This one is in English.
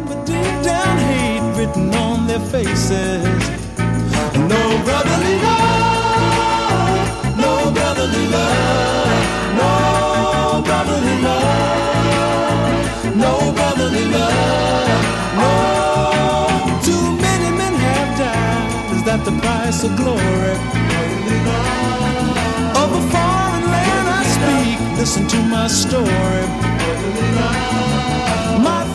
but deep down hate written on their faces. No brotherly love, no brotherly love, no brotherly love, no brotherly love, no. Too many men have died. Is that the price of glory? Of a foreign land I speak. Listen to my story. My